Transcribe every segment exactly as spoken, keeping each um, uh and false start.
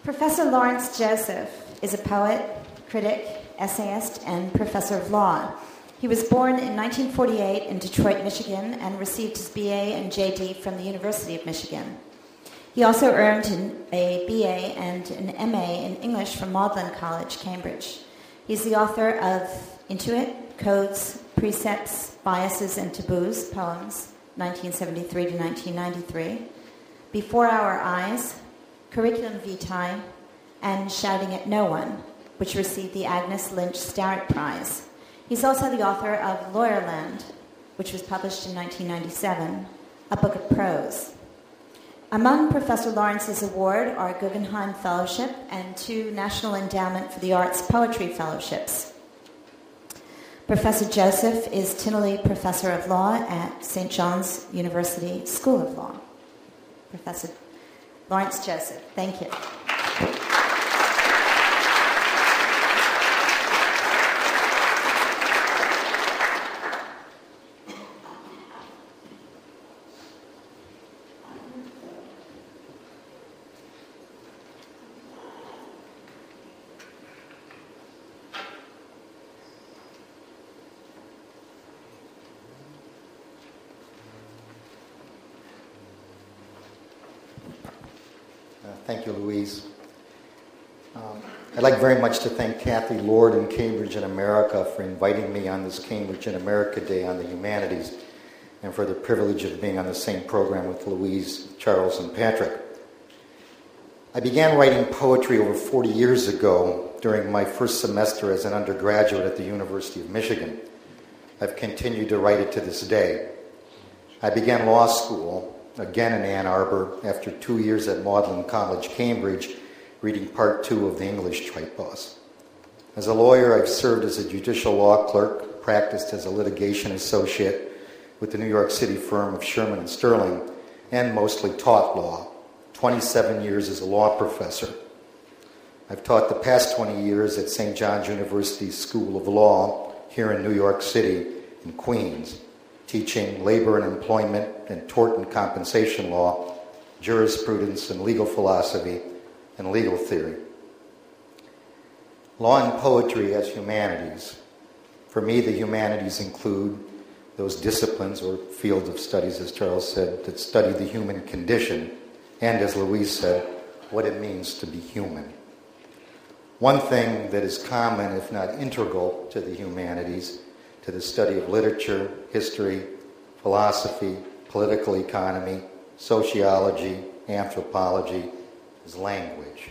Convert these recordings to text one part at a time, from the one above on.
Professor Lawrence Joseph is a poet, critic, essayist, and professor of law. He was born in nineteen forty-eight in Detroit, Michigan, and received his B A and J D from the University of Michigan. He also earned an, a B A and an M A in English from Magdalen College, Cambridge. He's the author of Intuit, Codes, Precepts, Biases, and Taboos, poems, nineteen seventy-three to nineteen ninety-three, Before Our Eyes, Curriculum Vitae, and Shouting at No One, which received the Agnes Lynch Starrett Prize. He's also the author of Lawyerland, which was published in nineteen ninety-seven, a book of prose. Among Professor Lawrence's award are Guggenheim Fellowship and two National Endowment for the Arts Poetry Fellowships. Professor Joseph is Tinley Professor of Law at Saint John's University School of Law. Professor Lawrence Joseph, thank you. Thank you, Louise. Um, I'd like very much to thank Kathy Lord and Cambridge in America for inviting me on this Cambridge in America Day on the Humanities, and for the privilege of being on the same program with Louise, Charles, and Patrick. I began writing poetry over forty years ago during my first semester as an undergraduate at the University of Michigan. I've continued to write it to this day. I began law school, again in Ann Arbor, after two years at Magdalen College, Cambridge, reading part two of the English Tripos. As a lawyer, I've served as a judicial law clerk, practiced as a litigation associate with the New York City firm of Sherman and Sterling, and mostly taught law, twenty-seven years as a law professor. I've taught the past twenty years at Saint John's University School of Law here in New York City and Queens, teaching labor and employment and tort and compensation law, jurisprudence and legal philosophy, and legal theory. Law and poetry as humanities. For me, the humanities include those disciplines or fields of studies, as Charles said, that study the human condition, and as Louise said, what it means to be human. One thing that is common, if not integral, to the humanities, to the study of literature, history, philosophy, political economy, sociology, anthropology, is language.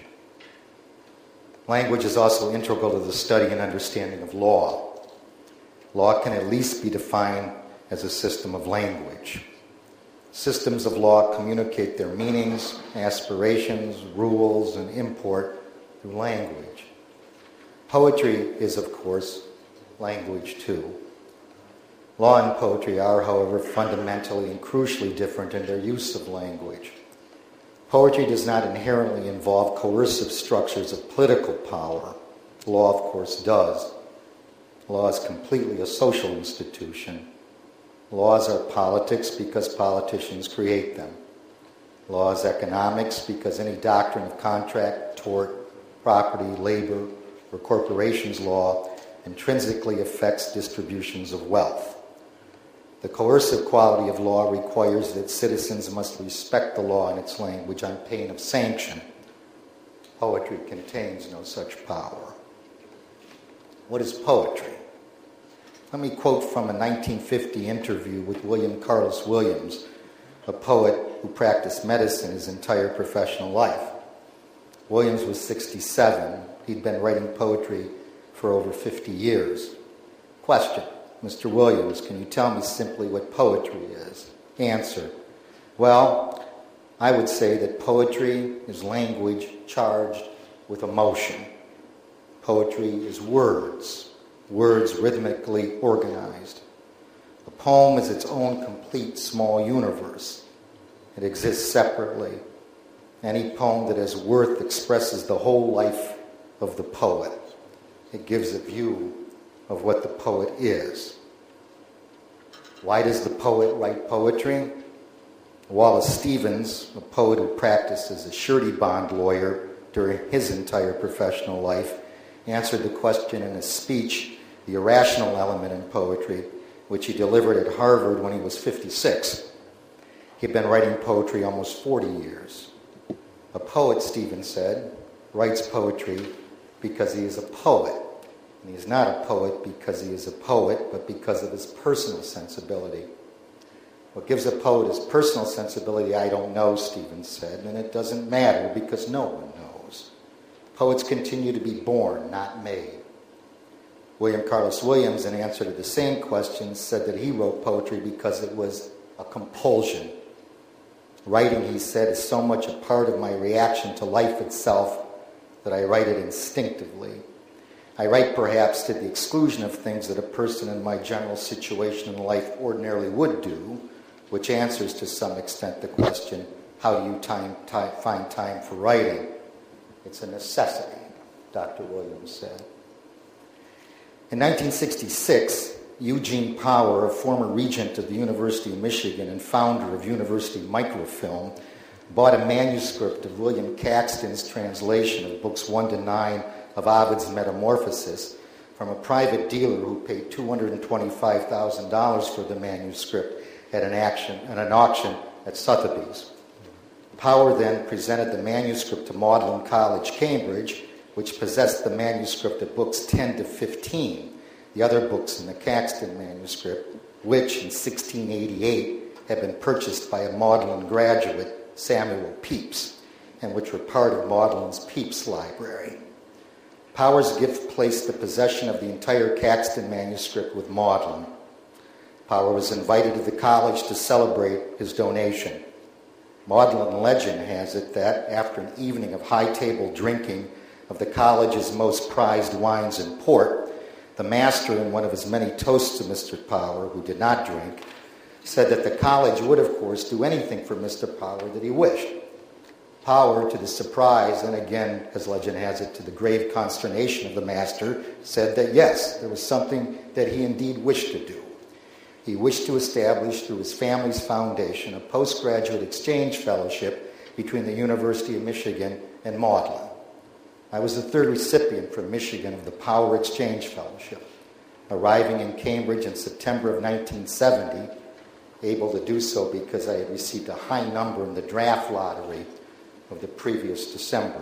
Language is also integral to the study and understanding of law. Law can at least be defined as a system of language. Systems of law communicate their meanings, aspirations, rules, and import through language. Poetry is, of course, language too. Law and poetry are, however, fundamentally and crucially different in their use of language. Poetry does not inherently involve coercive structures of political power. Law, of course, does. Law is completely a social institution. Laws are politics because politicians create them. Law is economics because any doctrine of contract, tort, property, labor, or corporations law intrinsically affects distributions of wealth. The coercive quality of law requires that citizens must respect the law and its language on pain of sanction. Poetry contains no such power. What is poetry? Let me quote from a nineteen fifty interview with William Carlos Williams, a poet who practiced medicine his entire professional life. Williams was sixty-seven. He'd been writing poetry for over fifty years. Question: Mister Williams, can you tell me simply what poetry is? Answer: well, I would say that poetry is language charged with emotion. Poetry is words, words rhythmically organized. A poem is its own complete small universe. It exists separately. Any poem that has worth expresses the whole life of the poet. It gives a view of what the poet is. Why does the poet write poetry? Wallace Stevens, a poet who practiced as a surety bond lawyer during his entire professional life, answered the question in a speech, The Irrational Element in Poetry, which he delivered at Harvard when he was fifty-six. He'd been writing poetry almost forty years. A poet, Stevens said, writes poetry because he is a poet. And he is not a poet because he is a poet, but because of his personal sensibility. What gives a poet his personal sensibility, I don't know, Stevens said, and it doesn't matter because no one knows. Poets continue to be born, not made. William Carlos Williams, in answer to the same question, said that he wrote poetry because it was a compulsion. Writing, he said, is so much a part of my reaction to life itself that I write it instinctively. I write perhaps to the exclusion of things that a person in my general situation in life ordinarily would do, which answers to some extent the question, how do you time, time, find time for writing? It's a necessity, Doctor Williams said. In nineteen sixty-six, Eugene Power, a former regent of the University of Michigan and founder of University Microfilm, bought a manuscript of William Caxton's translation of books one to nine of Ovid's Metamorphosis from a private dealer who paid two hundred twenty-five thousand dollars for the manuscript at an, action, at an auction at Sotheby's. Power then presented the manuscript to Magdalen College, Cambridge, which possessed the manuscript of books ten to fifteen, the other books in the Caxton manuscript, which in sixteen eighty-eight had been purchased by a Magdalen graduate, Samuel Pepys, and which were part of Magdalen's Pepys Library. Power's gift placed the possession of the entire Caxton manuscript with Magdalen. Power was invited to the college to celebrate his donation. Magdalen legend has it that after an evening of high-table drinking of the college's most prized wines and port, the master, in one of his many toasts to Mister Power, who did not drink, said that the college would, of course, do anything for Mister Power that he wished. Power, to the surprise, and again, as legend has it, to the grave consternation of the master, said that yes, there was something that he indeed wished to do. He wished to establish, through his family's foundation, a postgraduate exchange fellowship between the University of Michigan and Magdalen. I was the third recipient from Michigan of the Power Exchange Fellowship, arriving in Cambridge in September of nineteen seventy, able to do so because I had received a high number in the draft lottery of the previous December.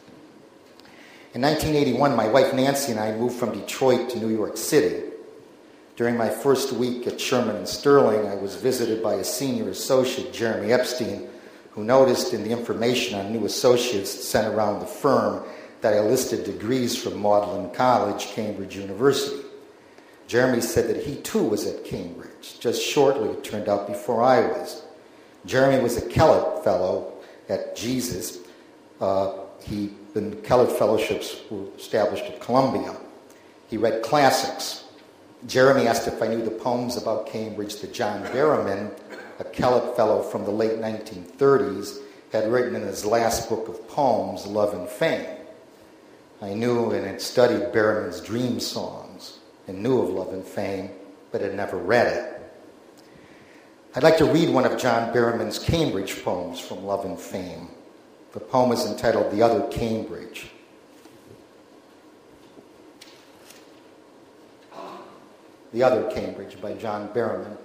In nineteen eighty-one, my wife Nancy and I moved from Detroit to New York City. During my first week at Sherman and Sterling, I was visited by a senior associate, Jeremy Epstein, who noticed in the information on new associates sent around the firm that I listed degrees from Magdalen College, Cambridge University. Jeremy said that he too was at Cambridge, just shortly, it turned out, before I was. Jeremy was a Kellett Fellow at Jesus. Uh, he, the Kellett Fellowships were established at Columbia. He read classics. Jeremy asked if I knew the poems about Cambridge that John Berryman, a Kellett Fellow from the late nineteen thirties, had written in his last book of poems, Love and Fame. I knew and had studied Berryman's dream songs and knew of Love and Fame, but had never read it. I'd like to read one of John Berryman's Cambridge poems from Love and Fame. The poem is entitled The Other Cambridge. The Other Cambridge by John Berryman.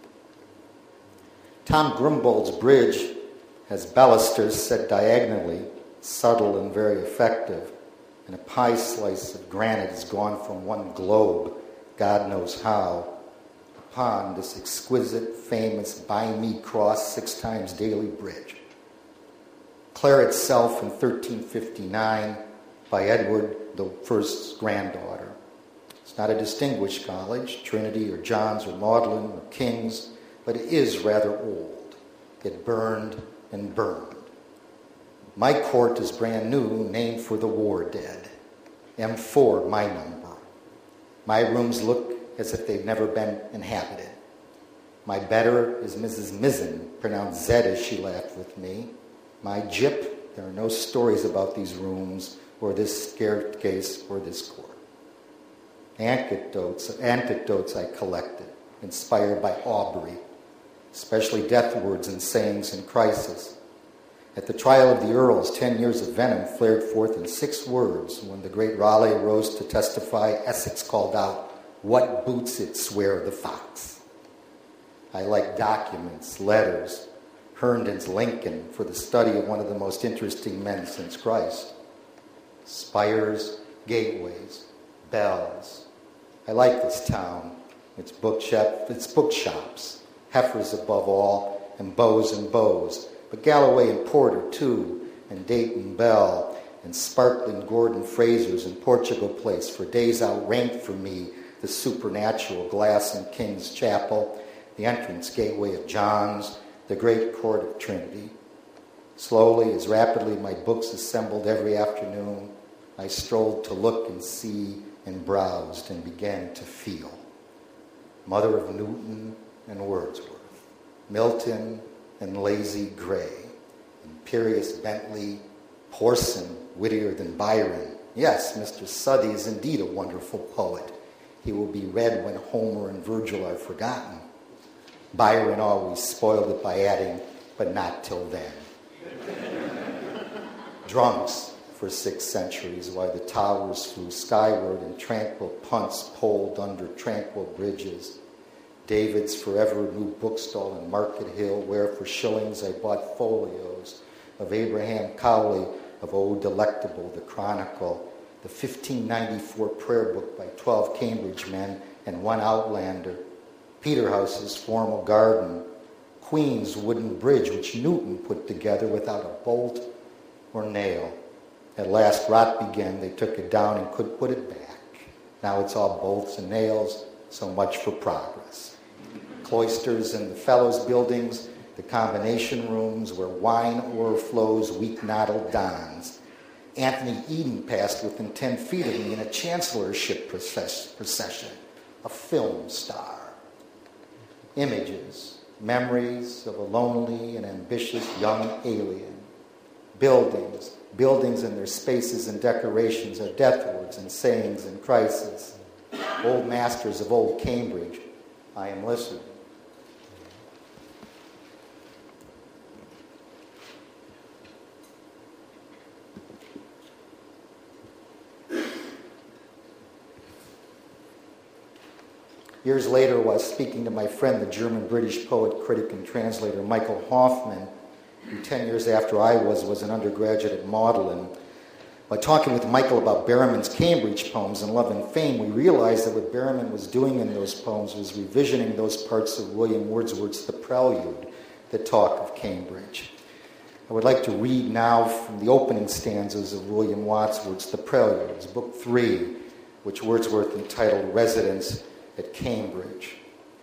Tom Grimbold's bridge has balusters set diagonally, subtle and very effective, and a pie slice of granite has gone from one globe, God knows how, upon this exquisite, famous, by me cross six times daily bridge. Clare itself in thirteen fifty-nine by Edward the First's granddaughter. It's not a distinguished college, Trinity or Johns or Magdalen or King's, but it is rather old. It burned and burned. My court is brand new, named for the war dead. M four, my number. My rooms look as if they've never been inhabited. My bedder is Missus Mizzen, pronounced Zed as she laughed with me. My gyp, there are no stories about these rooms or this staircase or this court. Anecdotes, anecdotes I collected, inspired by Aubrey, especially death words and sayings in crisis. At the trial of the Earls, ten years of venom flared forth in six words. When the great Raleigh rose to testify, Essex called out, "What boots it, swear the fox?" I like documents, letters, Herndon's Lincoln for the study of one of the most interesting men since Christ. Spires, gateways, bells. I like this town, its bookshop, its bookshops, heifers above all, and bows and bows, but Galloway and Porter too, and Dayton Bell, and sparkling Gordon Fraser's and Portugal Place for days outranked for me the supernatural glass in King's Chapel, the entrance gateway of John's, the great court of Trinity. Slowly, as rapidly my books assembled every afternoon, I strolled to look and see and browsed and began to feel. Mother of Newton and Wordsworth, Milton and lazy Gray, imperious Bentley, Porson, wittier than Byron. Yes, Mister Southey is indeed a wonderful poet. He will be read when Homer and Virgil are forgotten. Byron always spoiled it by adding, but not till then. Drunks for six centuries, while the towers flew skyward and tranquil punts poled under tranquil bridges. David's forever new bookstall in Market Hill, where for shillings I bought folios of Abraham Cowley, of O Delectable, the Chronicle, the fifteen ninety-four prayer book by twelve Cambridge men and one Outlander, Peterhouse's formal garden, Queen's wooden bridge, which Newton put together without a bolt or nail. At last rot began, they took it down and could put it back. Now it's all bolts and nails, so much for progress. Cloisters and the Fellows buildings, the combination rooms where wine o'erflows weak-noddled dons. Anthony Eden passed within ten feet of me in a chancellorship procession, a film star. Images, memories of a lonely and ambitious young alien. Buildings, buildings and their spaces and decorations are deathwords and sayings and crises. Old masters of old Cambridge, I am listening. Years later, while speaking to my friend, the German-British poet, critic, and translator Michael Hoffman, who ten years after I was, was an undergraduate at Magdalen, by talking with Michael about Berriman's Cambridge poems and Love and Fame, we realized that what Berriman was doing in those poems was revisioning those parts of William Wordsworth's The Prelude that talk of Cambridge. I would like to read now from the opening stanzas of William Wordsworth's The Prelude, it's book three, which Wordsworth entitled Residence at Cambridge.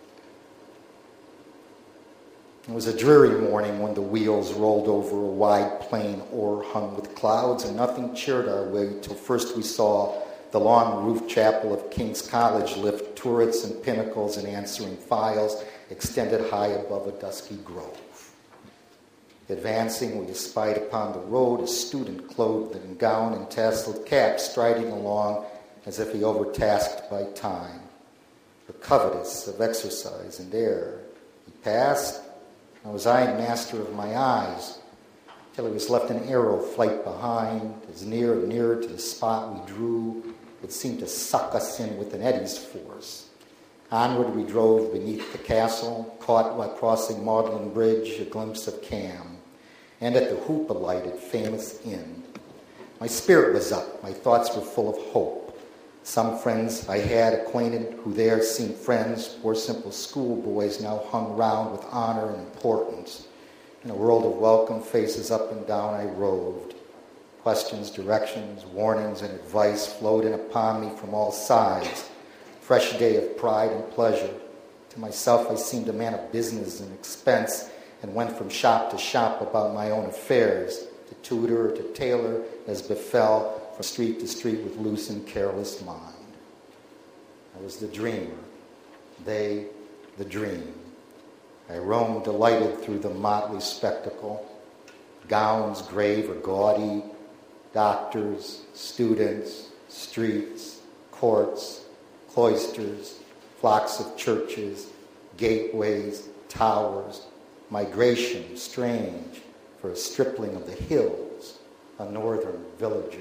It was a dreary morning when the wheels rolled over a wide plain o'erhung with clouds, and nothing cheered our way till first we saw the long roofed chapel of King's College lift turrets and pinnacles and answering files extended high above a dusky grove. Advancing, we espied upon the road a student clothed in gown and tasseled cap, striding along as if he overtasked by time, but covetous of exercise and air. He passed, and was I master of my eyes, till he was left an arrow flight behind, as near and nearer to the spot we drew, it seemed to suck us in with an eddy's force. Onward we drove beneath the castle, caught while crossing Magdalen Bridge a glimpse of Cam, and at the hoop alighted famous inn. My spirit was up, my thoughts were full of hope. Some friends I had acquainted who there seemed friends, poor simple schoolboys now hung round with honor and importance. In a world of welcome faces up and down I roved. Questions, directions, warnings, and advice flowed in upon me from all sides. Fresh day of pride and pleasure. To myself I seemed a man of business and expense, and went from shop to shop about my own affairs, to tutor or to tailor, as befell, from street to street with loose and careless mind. I was the dreamer, they the dream. I roamed delighted through the motley spectacle, gowns grave or gaudy, doctors, students, streets, courts, cloisters, flocks of churches, gateways, towers, migration strange, for a stripling of the hills, a northern villager.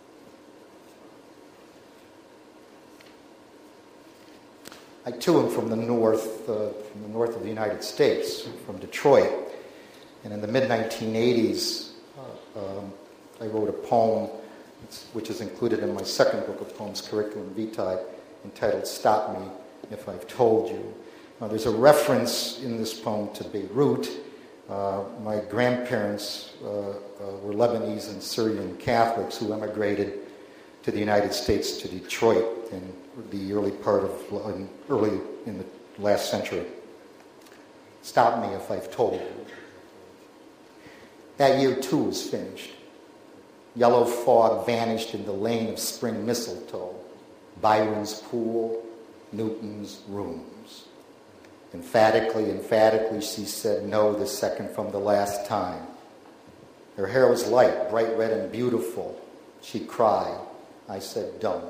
I too am from the north, uh, from the north of the United States, from Detroit. And in the mid nineteen eighties, uh, um, I wrote a poem, which is included in my second book of poems, Curriculum Vitae, entitled "Stop Me If I've Told You." Now, there's a reference in this poem to Beirut. Uh, my grandparents uh, uh, were Lebanese and Syrian Catholics who emigrated to the United States, to Detroit, in the early part of, in, early in the last century. Stop me if I've told you. That year, too, was finished. Yellow fog vanished in the lane of spring mistletoe, Byron's pool, Newton's rooms. Emphatically, emphatically, she said no the second from the last time. Her hair was light, bright red and beautiful. She cried. I said, don't.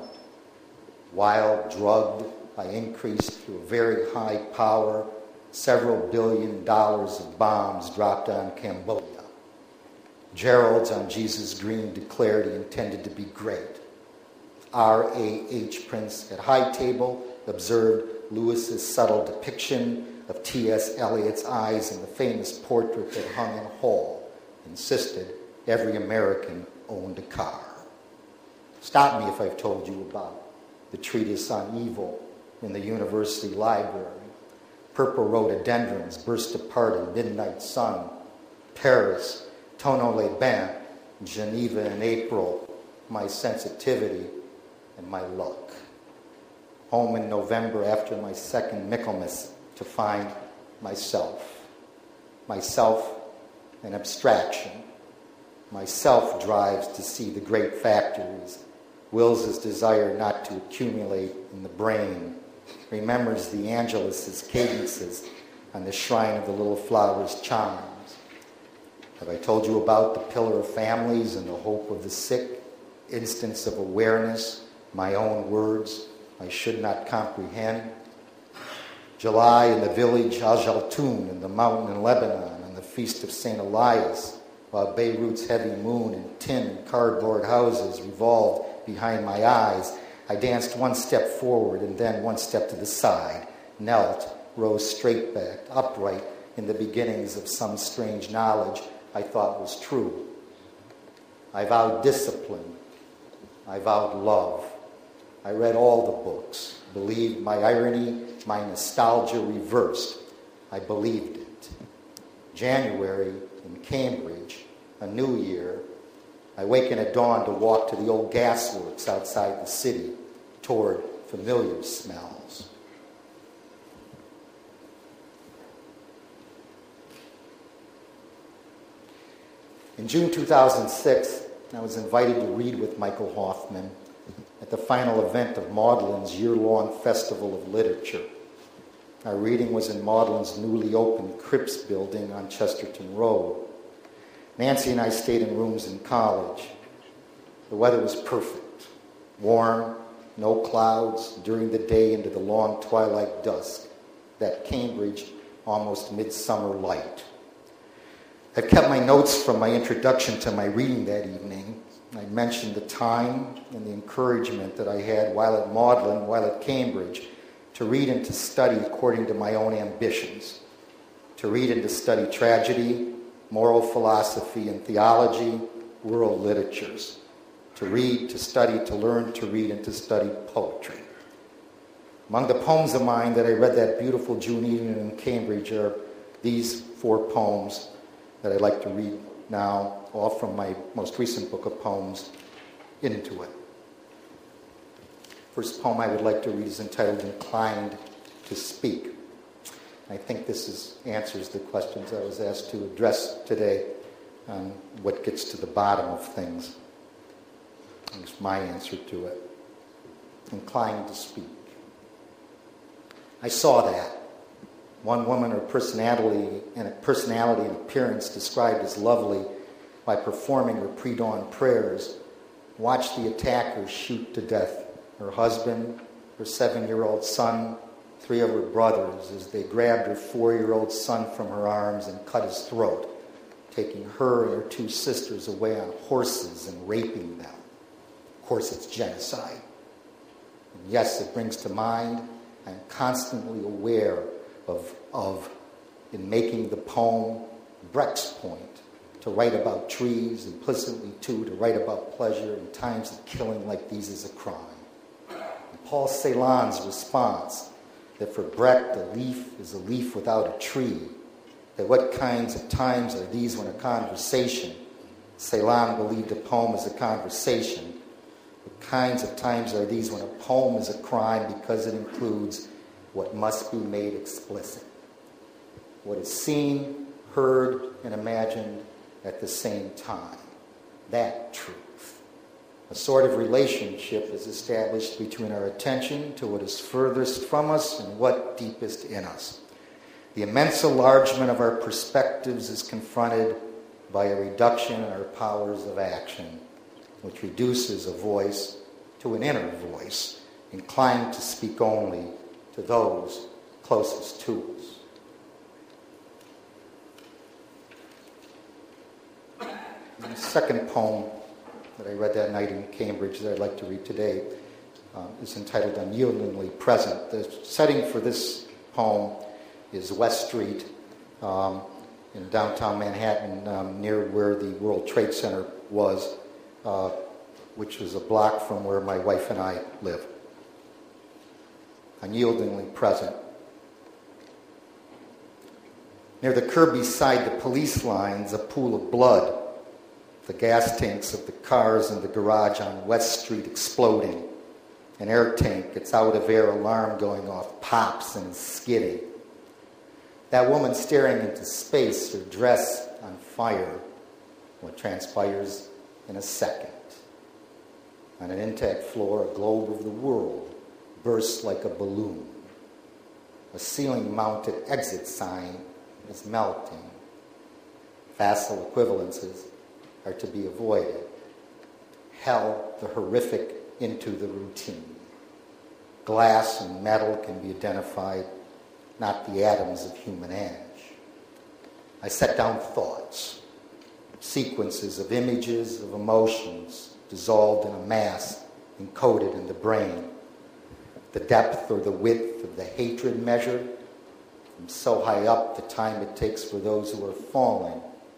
Wild, drugged, I increased through a very high power. Several billion dollars of bombs dropped on Cambodia. Gerald's on Jesus Green declared he intended to be great. R A H Prince at High Table observed Lewis's subtle depiction of T S Eliot's eyes in the famous portrait that hung in Hall, insisted every American owned a car. Stop me if I've told you about the treatise on evil in the university library. Purple rhododendrons burst apart in midnight sun. Paris, Tonneau les Bains, Geneva in April, my sensitivity and my luck. Home in November after my second Michaelmas to find myself. Myself, an abstraction. Myself drives to see the great factories. Wills' desire not to accumulate in the brain. Remembers the Angelus's cadences on the shrine of the little flower's chimes. Have I told you about the pillar of families and the hope of the sick? Instance of awareness, my own words I should not comprehend. July in the village Al-Jaltoun in the mountain in Lebanon on the feast of Saint Elias, while Beirut's heavy moon and tin and cardboard houses revolved behind my eyes, I danced one step forward and then one step to the side, knelt, rose straight-backed, upright in the beginnings of some strange knowledge I thought was true. I vowed discipline. I vowed love. I read all the books, believed my irony, my nostalgia reversed. I believed it. January in Cambridge, a new year, I waken at dawn to walk to the old gasworks outside the city toward familiar smells. In June two thousand six, I was invited to read with Michael Hoffman at the final event of Magdalen's year-long Festival of Literature. Our reading was in Magdalen's newly opened Cripps building on Chesterton Road. Nancy and I stayed in rooms in college. The weather was perfect. Warm, no clouds, during the day into the long twilight dusk, that Cambridge almost midsummer light. I've kept my notes from my introduction to my reading that evening. I mentioned the time and the encouragement that I had while at Magdalen, while at Cambridge, to read and to study according to my own ambitions, to read and to study tragedy, moral philosophy and theology, world literatures, to read, to study, to learn, to read, and to study poetry. Among the poems of mine that I read that beautiful June evening in Cambridge are these four poems that I'd like to read now, all from my most recent book of poems, Into It. First poem I would like to read is entitled Inclined to Speak. I think this is, answers the questions I was asked to address today on what gets to the bottom of things. It's my answer to it. Inclined to speak. I saw that. One woman, her personality and personality and appearance described as lovely by performing her pre-dawn prayers, watched the attackers shoot to death her husband, her seven-year-old son, three of her brothers as they grabbed her four-year-old son from her arms and cut his throat taking her and her two sisters away on horses and raping them. Of course, it's genocide. And yes, it brings to mind, I'm constantly aware of, of, in making the poem Brecht's Point, to write about trees, implicitly too, to write about pleasure in times of killing like these is a crime. And Paul Celan's response, that for Brecht a leaf is a leaf without a tree, that what kinds of times are these when a conversation, Celan believed a poem is a conversation, what kinds of times are these when a poem is a crime because it includes what must be made explicit, what is seen, heard, and imagined at the same time. That truth. A sort of relationship is established between our attention to what is furthest from us and what deepest in us. The immense enlargement of our perspectives is confronted by a reduction in our powers of action, which reduces a voice to an inner voice, inclined to speak only to those closest to us. The second poem that I read that night in Cambridge that I'd like to read today um, is entitled Unyieldingly Present. The setting for this poem is West Street um, in downtown Manhattan, um, near where the World Trade Center was, uh, which was a block from where my wife and I live. Unyieldingly present. Near the curb beside the police lines, a pool of blood. The gas tanks of the cars in the garage on West Street exploding. An air tank, its out-of-air alarm going off, pops and skidding. That woman staring into space, her dress on fire. What transpires in a second. On an intact floor, a globe of the world bursts like a balloon. A ceiling-mounted exit sign is melting. Facile equivalences are to be avoided. Hell, the horrific into the routine. Glass and metal can be identified, not the atoms of human edge. I set down thoughts, sequences of images, of emotions, dissolved in a mass, encoded in the brain. The depth or the width of the hatred measured, from so high up the time it takes for those who are falling.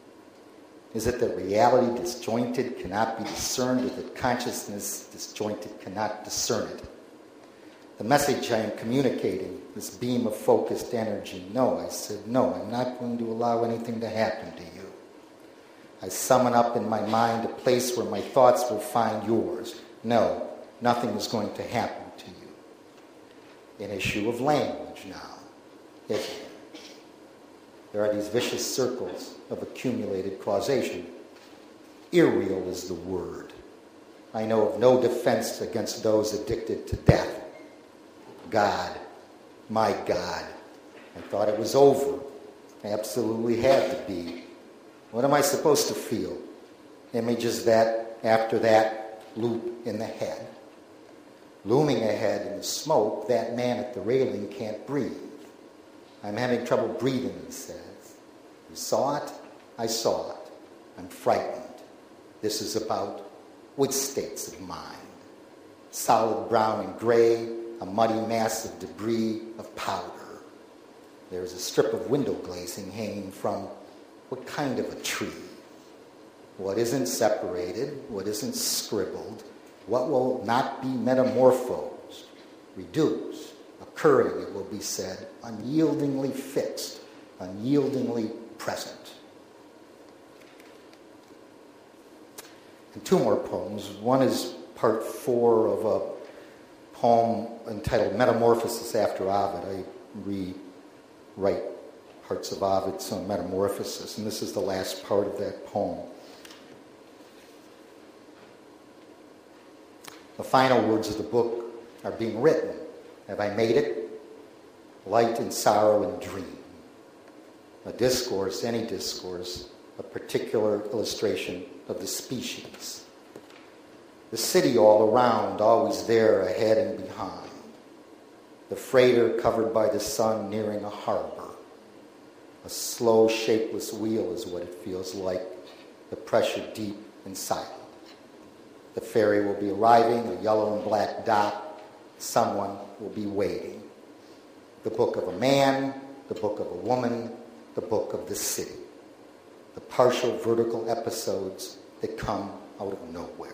Is it that reality disjointed cannot be discerned, or that consciousness disjointed cannot discern it? The message I am communicating, this beam of focused energy, no, I said, no, I'm not going to allow anything to happen to you. I summon up in my mind a place where my thoughts will find yours. No, nothing is going to happen to you. An issue of language now, isn't it? There are these vicious circles of accumulated causation. Irreal is the word. I know of no defense against those addicted to death. God, my God, I thought it was over. I absolutely had to be. What am I supposed to feel? Images that, after that, loop in the head. Looming ahead in the smoke, that man at the railing can't breathe. I'm having trouble breathing, he says. You saw it? I saw it. I'm frightened. This is about which states of mind? Solid brown and gray, a muddy mass of debris, of powder. There's a strip of window glazing hanging from what kind of a tree? What isn't separated? What isn't scribbled? What will not be metamorphosed, reduced, occurring, it will be said, unyieldingly fixed, unyieldingly present. And two more poems. One is part four of a poem entitled Metamorphosis after Ovid. I rewrite parts of Ovid's on Metamorphosis, and this is the last part of that poem. The final words of the book are being written. Have I made it? Light and sorrow and dream. A discourse, any discourse, a particular illustration of the species. The city all around, always there, ahead and behind. The freighter covered by the sun nearing a harbor. A slow, shapeless wheel is what it feels like, the pressure deep and silent. The ferry will be arriving, a yellow and black dot. Someone will be waiting. The book of a man, the book of a woman, the book of the city. The partial vertical episodes that come out of nowhere.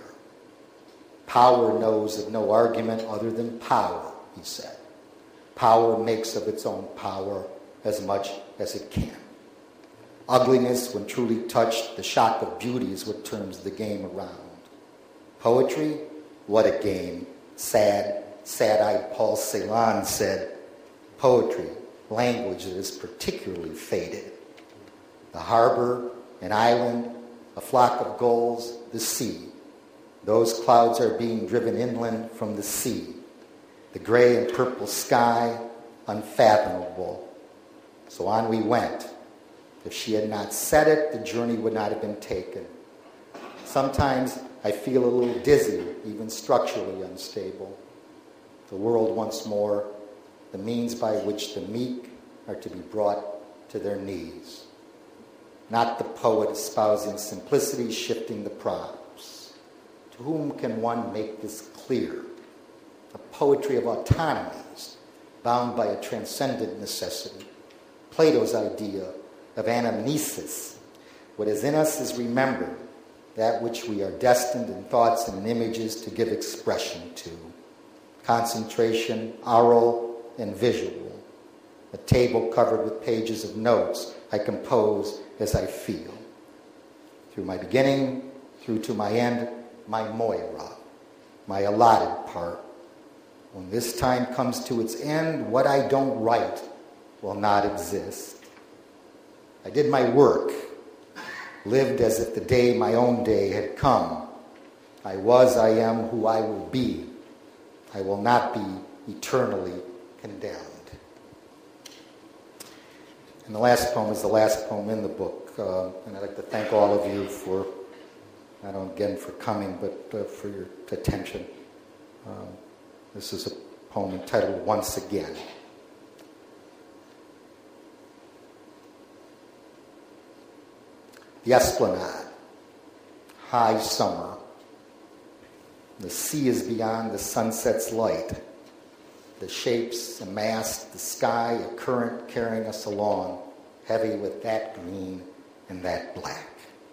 Power knows of no argument other than power, he said. Power makes of its own power as much as it can. Ugliness, when truly touched, the shock of beauty is what turns the game around. Poetry, what a game. Sad, sad-eyed Paul Celan said, poetry, language that is particularly faded. The harbor, an island, a flock of gulls, the sea. Those clouds are being driven inland from the sea. The gray and purple sky, unfathomable. So on we went. If she had not said it, the journey would not have been taken. Sometimes I feel a little dizzy, even structurally unstable. The world once more, the means by which the meek are to be brought to their knees. Not the poet espousing simplicity, shifting the props. To whom can one make this clear? A poetry of autonomies, bound by a transcendent necessity. Plato's idea of anamnesis. What is in us is remembered, that which we are destined in thoughts and in images to give expression to. Concentration, oral and visual. A table covered with pages of notes I compose as I feel. Through my beginning, through to my end, my Moira, my allotted part. When this time comes to its end, what I don't write will not exist. I did my work, lived as if the day, my own day, had come. I was, I am, who I will be. I will not be eternally condemned. And the last poem is the last poem in the book. Uh, and I'd like to thank all of you for, not only again for coming, but uh, for your attention. Um, this is a poem entitled Once Again. The Esplanade, high summer. The sea is beyond the sunset's light. The shapes amassed, the sky, a current carrying us along, heavy with that green and that black.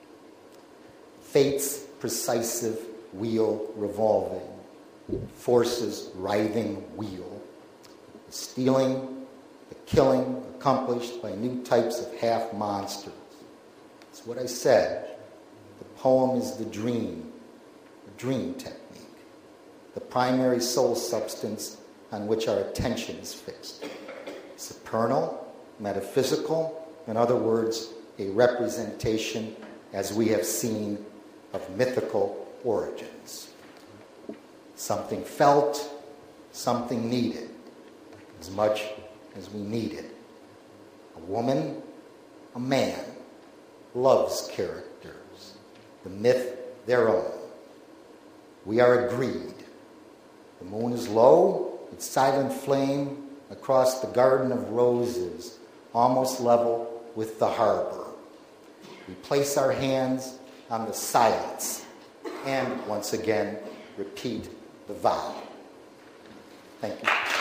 Fate's precisive wheel revolving, force's writhing wheel. The stealing, the killing accomplished by new types of half-monsters. It's what I said. The poem is the dream, the dream technique, the primary soul substance on which our attention is fixed. Supernal, metaphysical, in other words, a representation, as we have seen, of mythical origins. Something felt, something needed, as much as we needed. A woman, a man, love's characters, the myth their own. We are agreed. The moon is low, its silent flame across the garden of roses, almost level with the harbor. We place our hands on the silence and once again repeat the vow. Thank you.